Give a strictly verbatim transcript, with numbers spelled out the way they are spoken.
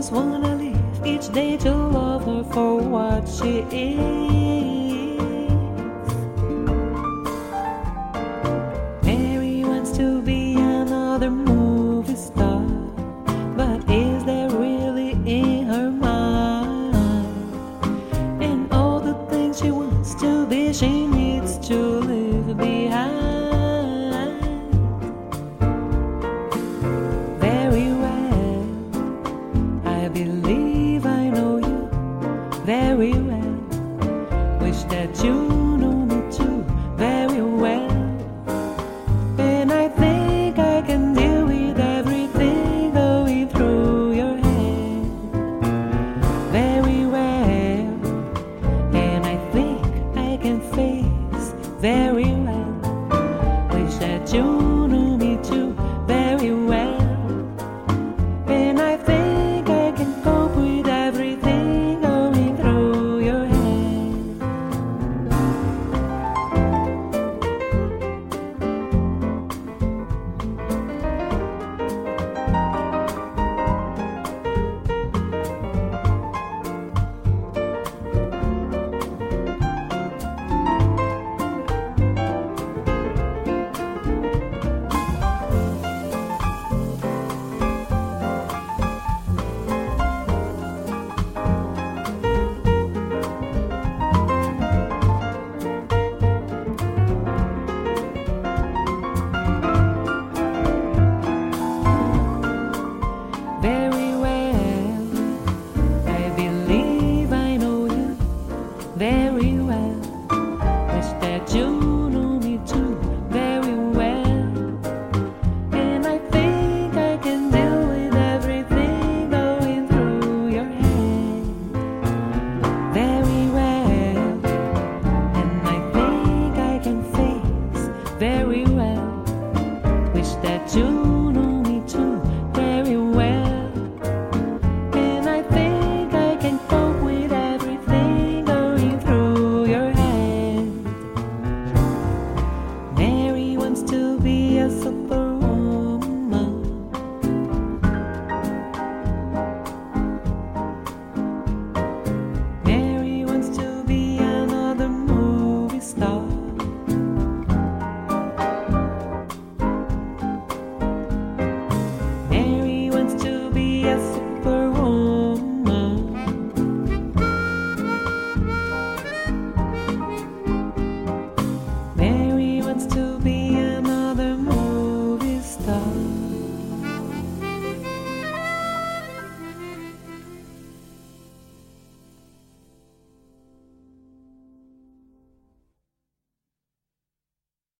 just wanna live each day to love her for what she is. Mary wants to be another movie star, but is there really in her mind? And all the things she wants to be, she needs to leave behind. Very well, I believe I know you very well. Wish that you